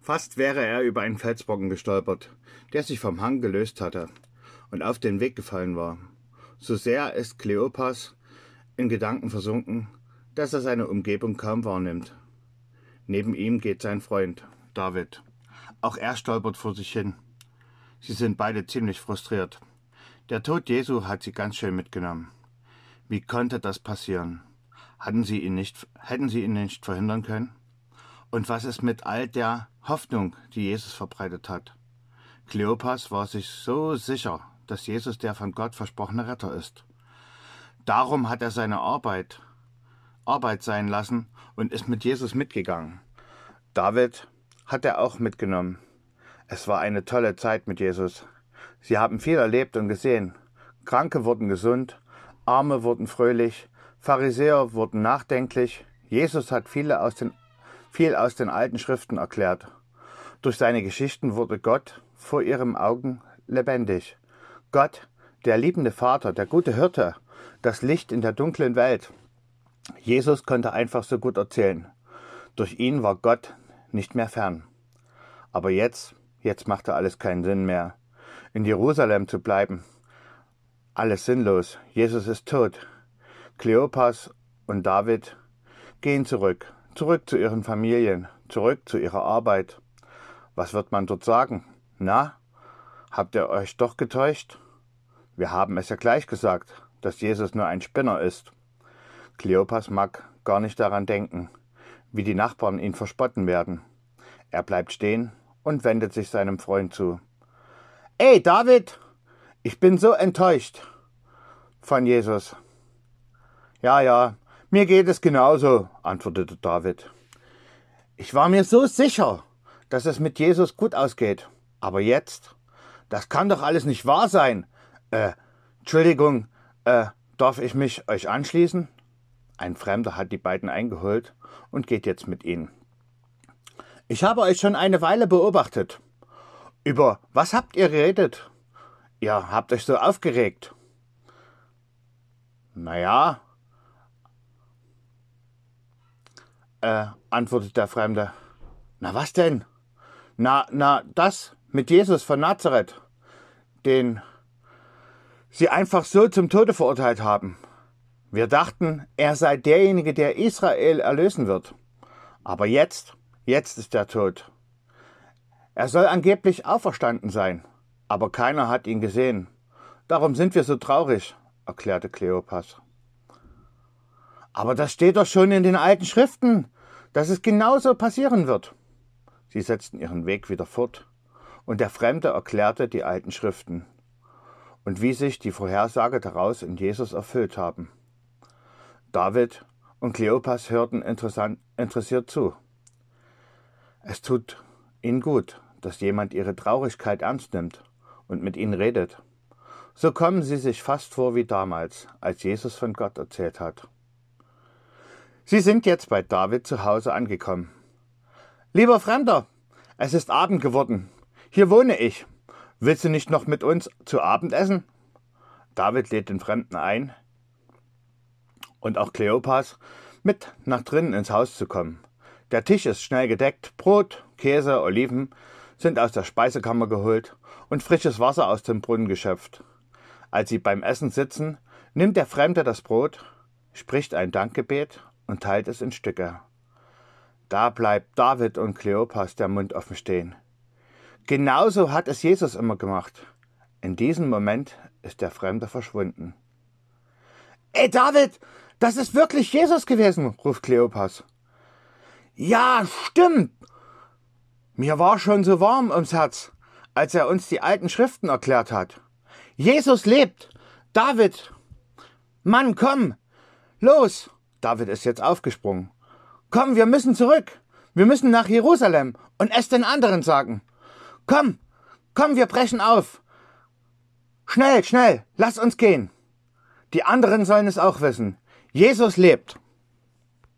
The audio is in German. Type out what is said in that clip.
Fast wäre er über einen Felsbrocken gestolpert, der sich vom Hang gelöst hatte und auf den Weg gefallen war. So sehr ist Kleopas in Gedanken versunken, dass er seine Umgebung kaum wahrnimmt. Neben ihm geht sein Freund, David. Auch er stolpert vor sich hin. Sie sind beide ziemlich frustriert. Der Tod Jesu hat sie ganz schön mitgenommen. Wie konnte das passieren? Hätten sie ihn nicht verhindern können? Und was ist mit all der Hoffnung, die Jesus verbreitet hat? Kleopas war sich so sicher, dass Jesus der von Gott versprochene Retter ist. Darum hat er seine Arbeit sein lassen und ist mit Jesus mitgegangen. David hat er auch mitgenommen. Es war eine tolle Zeit mit Jesus. Sie haben viel erlebt und gesehen. Kranke wurden gesund, Arme wurden fröhlich, Pharisäer wurden nachdenklich. Jesus hat viel aus den alten Schriften erklärt. Durch seine Geschichten wurde Gott vor ihren Augen lebendig. Gott, der liebende Vater, der gute Hirte, das Licht in der dunklen Welt. Jesus konnte einfach so gut erzählen. Durch ihn war Gott nicht mehr fern. Aber jetzt machte alles keinen Sinn mehr. In Jerusalem zu bleiben, alles sinnlos. Jesus ist tot. Kleopas und David gehen zurück zu ihren Familien, zurück zu ihrer Arbeit. Was wird man dort sagen? Na, habt ihr euch doch getäuscht? Wir haben es ja gleich gesagt, dass Jesus nur ein Spinner ist. Kleopas mag gar nicht daran denken, wie die Nachbarn ihn verspotten werden. Er bleibt stehen und wendet sich seinem Freund zu. »Ey, David, ich bin so enttäuscht von Jesus.« »Ja, mir geht es genauso«, antwortete David. »Ich war mir so sicher, dass es mit Jesus gut ausgeht. Aber jetzt, das kann doch alles nicht wahr sein. Entschuldigung, darf ich mich euch anschließen?« Ein Fremder hat die beiden eingeholt und geht jetzt mit ihnen. »Ich habe euch schon eine Weile beobachtet. Über was habt ihr geredet? Ihr habt euch so aufgeregt.« »Naja«, antwortet der Fremde. »Na was denn?« Na, das mit Jesus von Nazareth, den sie einfach so zum Tode verurteilt haben. Wir dachten, er sei derjenige, der Israel erlösen wird. Aber jetzt ist er tot. Er soll angeblich auferstanden sein, aber keiner hat ihn gesehen. Darum sind wir so traurig«, erklärte Kleopas. »Aber das steht doch schon in den alten Schriften, dass es genauso passieren wird.« Sie setzten ihren Weg wieder fort, und der Fremde erklärte die alten Schriften und wie sich die Vorhersage daraus in Jesus erfüllt haben. David und Kleopas hörten interessiert zu. Es tut ihnen gut, dass jemand ihre Traurigkeit ernst nimmt und mit ihnen redet. So kommen sie sich fast vor wie damals, als Jesus von Gott erzählt hat. Sie sind jetzt bei David zu Hause angekommen. »Lieber Fremder, es ist Abend geworden. Hier wohne ich. Willst du nicht noch mit uns zu Abend essen?« David lädt den Fremden ein und auch Kleopas mit nach drinnen ins Haus zu kommen. Der Tisch ist schnell gedeckt. Brot, Käse, Oliven sind aus der Speisekammer geholt und frisches Wasser aus dem Brunnen geschöpft. Als sie beim Essen sitzen, nimmt der Fremde das Brot, spricht ein Dankgebet und teilt es in Stücke. Da bleibt David und Kleopas der Mund offen stehen. Genauso hat es Jesus immer gemacht. In diesem Moment ist der Fremde verschwunden. »Ey David, das ist wirklich Jesus gewesen«, ruft Kleopas. »Ja, stimmt. Mir war schon so warm ums Herz, als er uns die alten Schriften erklärt hat. Jesus lebt. David, Mann, komm. Los.« David ist jetzt aufgesprungen. »Komm, wir müssen zurück. Wir müssen nach Jerusalem und es den anderen sagen. Komm, wir brechen auf. Schnell, lass uns gehen. Die anderen sollen es auch wissen. Jesus lebt.«